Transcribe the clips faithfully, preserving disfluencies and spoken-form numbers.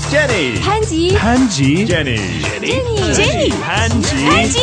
Jenny， 潘吉， 潘吉 Jenny，Jenny， Jenny， 潘吉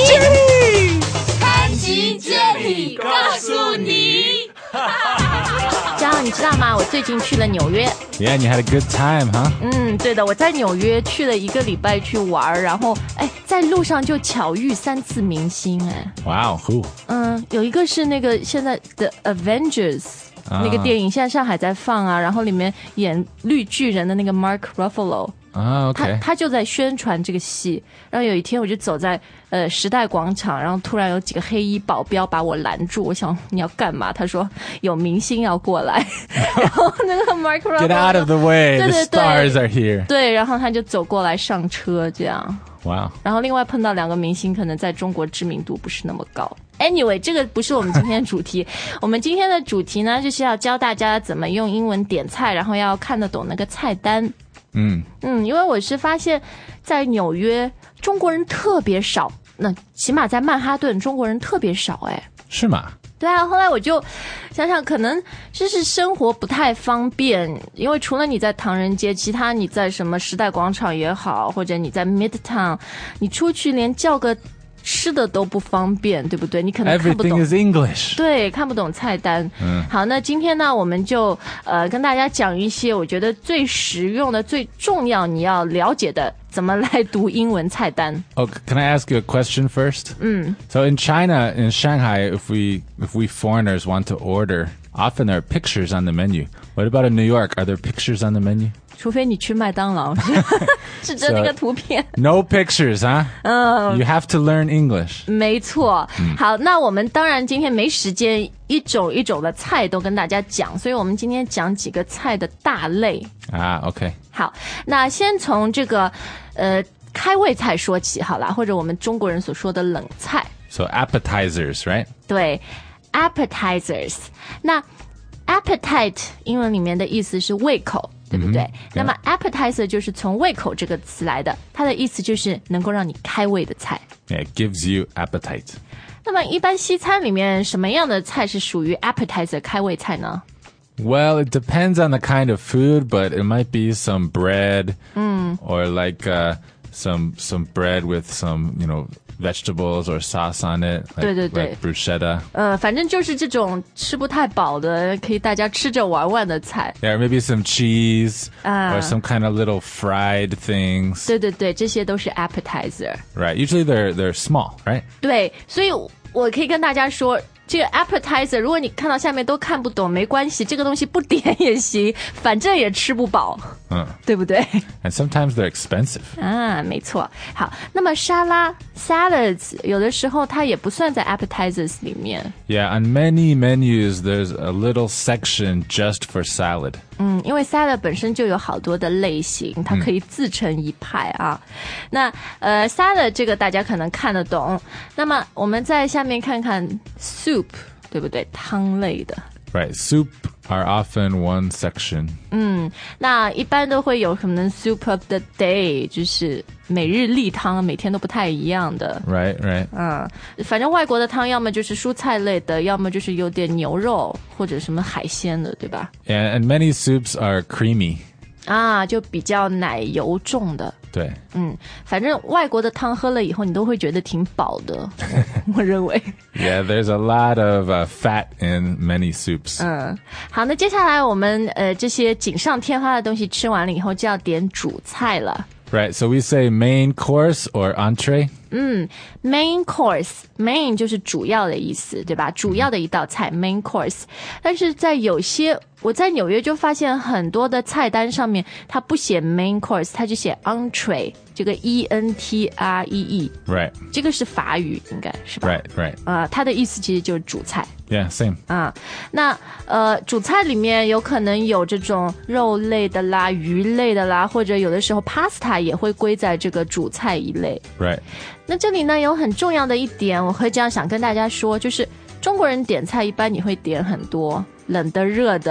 Jenny， 潘吉 Jenny 告诉你。这样你知道吗？我最近去了纽约。 Yeah, and you had a good time, huh? 嗯，对的，我在纽约去了一个礼拜去玩，然后哎，在路上就巧遇三次明星哎。 Wow, who? 嗯，有一个是那个现在的 Avengers。那个电影现在上海在放啊，然后里面演绿巨人的那个 Mark Ruffalo， 啊 ，OK， 他他就在宣传这个戏。然后有一天我就走在呃时代广场，然后突然有几个黑衣保镖把我拦住，我想你要干嘛？他说有明星要过来，然后那个 Mark Ruffalo Get out of the way, 对 the 对对 stars are here. 对，然后他就走过来上车这样。 Wow， 然后另外碰到两个明星，可能在中国知名度不是那么高。Anyway， 这个不是我们今天的主题。我们今天的主题呢，就是要教大家怎么用英文点菜，然后要看得懂那个菜单。 嗯嗯，因为我是发现，在纽约中国人特别少，那起码在曼哈顿中国人特别少哎。 是吗？ 对啊，后来我就想想，可能就是生活不太方便，因为除了你在唐人街，其他你在什么时代广场也好，或者你在 Midtown， 你出去连叫个吃的都不方便，对不对？你可能看不懂 Everything is English。 对，看不懂菜单。 嗯， 好，那今天呢，我们就呃跟大家讲一些我觉得最实用的、最重要你要了解的，怎么来读英文菜单。 Oh, can I ask you a question first? 嗯 So in China, in Shanghai, if we if we foreigners want to order, often there are pictures on the menu. What about in New York? Are there pictures on the menu? 除非你去麦当劳，指着那个图片。 No pictures, huh? 嗯 You have to learn English. 没错。好，那我们当然今天没时间一种一种的菜都跟大家讲，所以我们今天讲几个菜的大类。 Ah, okay. 好，那先从这个呃开胃菜说起好啦，或者我们中国人所说的冷菜。 So appetizers, right? 对 ，appetizers。那 appetite 英文里面的意思是胃口，对不对？嗯、那么 appetizer 就是从胃口这个词来的，它的意思就是能够让你开胃的菜。 Yeah, it gives you appetite. 那么一般西餐里面什么样的菜是属于 appetizer 开胃菜呢？ Well, it depends on the kind of food, but it might be some bread, mm. or like uh, some some bread with some, you know, vegetables or sauce on it, like, 对对对 like bruschetta. 呃，反正就是这种吃不太饱的，可以大家吃着玩玩的菜。 Yeah, maybe some cheese, uh, or some kind of little fried things. 对对对，这些都是 appetizer. Right. Usually they're they're small, right? 对，所以我可以跟大家说，这个 appetizer 如果你看到下面都看不懂，没关系，这个东西不点也行，反正也吃不饱， 嗯， 对不对？ And sometimes they're expensive. 啊，没错。好，那么沙拉 salads 有的时候它也不算在 appetizers 里面。 Yeah, on many menus there's a little section just for salad. 嗯，因为 salad 本身就有好多的类型，它可以自成一派啊。嗯、那呃 salad 这个大家可能看得懂。那么我们在下面看看 soup， 对不对？汤类的。 Right, soup are often one section. 嗯，那一般都会有可能 soup of the day， 就是每日例汤，每天都不太一样的。 Right, right. 嗯，反正外国的汤要么就是蔬菜类的，要么就是有点牛肉或者什么海鲜的，对吧？ Yeah, and many soups are creamy. 啊，就比较奶油重的。 对， 嗯，反正外国的汤喝了以后，你都会觉得挺饱的，我认为。 Yeah, there's a lot of uh, fat in many soups. 嗯，好，那接下来我们呃这些锦上添花的东西吃完了以后，就要点主菜了。 Right, so we say main course or entree. 嗯 ，main course，main 就是主要的意思，对吧？主要的一道菜 main course。但是在有些我在纽约就发现很多的菜单上面，它不写 main course， 它就写 entree， 这个 E N T R E E。Right， 这个是法语，应该是吧 ？Right, right。 呃，它的意思其实就是主菜。 Yeah, same. 啊，那呃，主菜里面有可能有这种肉类的啦、鱼类的啦，或者有的时候 pasta 也会归在这个主菜一类。 Right。 那这里呢有很重要的一点，我会这样想跟大家说，就是中国人点菜一般你会点很多冷的、热的、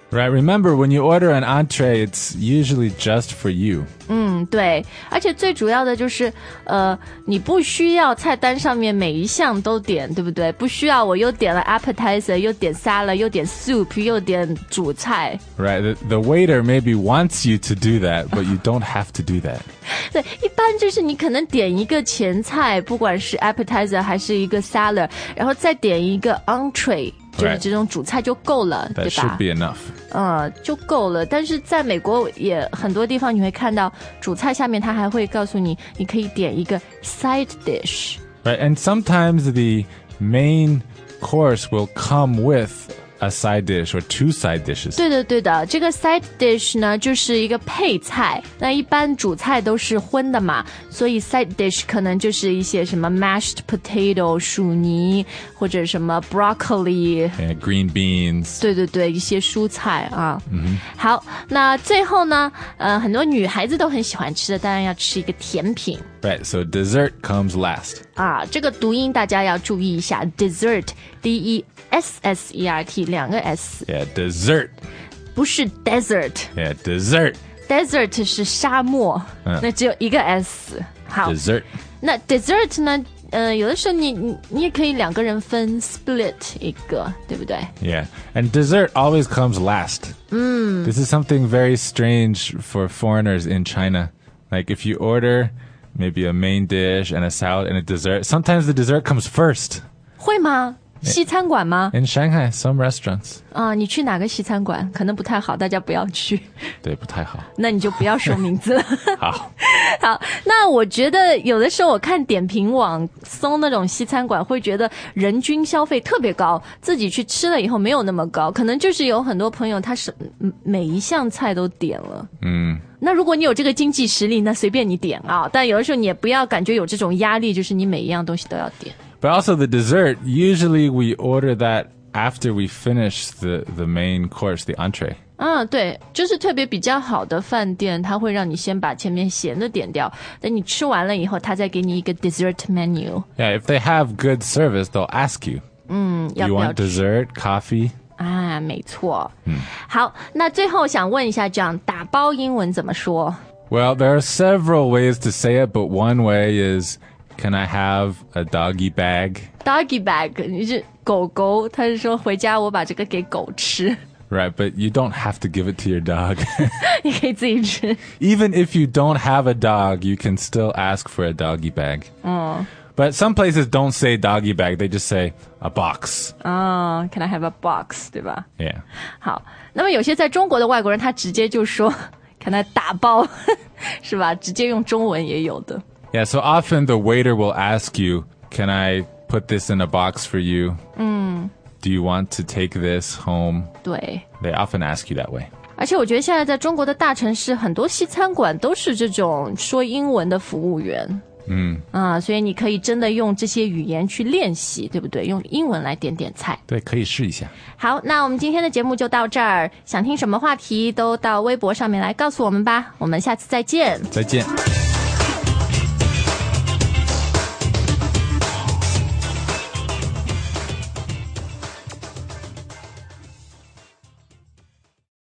Right, remember, when you order an entree, it's usually just for you. 嗯，对，而且最主要的就是，呃，你不需要菜单上面每一项都点，对不对？不需要我又点了 appetizer， 又点 salad， 又点 soup， 又点主菜。 Right, the, the waiter maybe wants you to do that, but you don't have to do that. 对，一般就是你可能点一个前菜，不管是 appetizer 还是一个 salad， 然后再点一个 entree。就是这种主菜就够了， That 对吧 should be enough. 嗯，就够了。但是在美国也很多地方你会看到主菜下面它还会告诉你，你可以点一个 side dish. Right, and sometimes the main course will come with a side dish or two side dishes. 对的对的，这个 side dish 呢就是一个配菜，那一般主菜都是荤的嘛，所以 side dish 可能就是一些什么 mashed potato 薯泥，或者什么 broccoli Yeah, green beans. 对对对，一些蔬菜啊。嗯，好，那最后呢，呃，很多女孩子都很喜欢吃的，当然要吃一个甜品。 Right, so dessert comes last. 啊，这个读音大家要注意一下 ，dessert D E S S E R T 两个 S。 Yeah, dessert. 不是 desert。 Yeah, dessert. desert 是沙漠， 嗯， 那只有一个 S。 好， Dessert. 那 dessert 呢，呃，有的时候你你你也可以两个人分 split 一个，对不对？ Yeah, and dessert always comes last. Mm. This is something very strange for foreigners in China. Like if you order maybe a main dish and a salad and a dessert, sometimes the dessert comes first. 会吗？西餐馆吗？ In Shanghai, some restaurants. 啊，你去哪个西餐馆？可能不太好，大家不要去。 对，不太好。 那你就不要说名字了。 好， 好，那我觉得有的时候我看点评网搜那种西餐馆，会觉得人均消费特别高，自己去吃了以后没有那么高，可能就是有很多朋友他是每一项菜都点了。 嗯。 那如果你有这个经济实力，那随便你点啊，但有的时候你也不要感觉有这种压力，就是你每一样东西都要点。 But also the dessert, usually we order that after we finish the, the main course, the entree. 嗯，对，就是特别比较好的饭店，它会让你先把前面咸的点掉，等你吃完了以后，它再给你一个 dessert menu. Yeah, if they have good service, they'll ask you. 嗯，要 You 不要 want dessert, coffee? 啊，没错。嗯，好，那最后想问一下，这样打包英文怎么说？ Well, there are several ways to say it, but one way is, can I have a doggy bag? Doggy bag 你是狗狗，他是说回家我把这个给狗吃。 Right, but you don't have to give it to your dog. 你可以自己吃。 Even if you don't have a dog, you can still ask for a doggy bag. 嗯。 But some places don't say doggy bag, they just say a box. 哦 Can I have a box, 对吧？ Yeah. 好，那么有些在中国的外国人，他直接就说 Can I 打包，是吧？直接用中文也有的。 Yeah, so often the waiter will ask you, can I put this in a box for you? 嗯。 Do you want to take this home? 对。 They often ask you that way. 而且我觉得现在在中国的大城市，很多西餐馆都是这种说英文的服务员。 嗯啊，所以你可以真的用这些语言去练习，对不对？用英文来点点菜。 对，可以试一下。 好，那我们今天的节目就到这儿。想听什么话题都到微博上面来告诉我们吧。我们下次再见。 再见。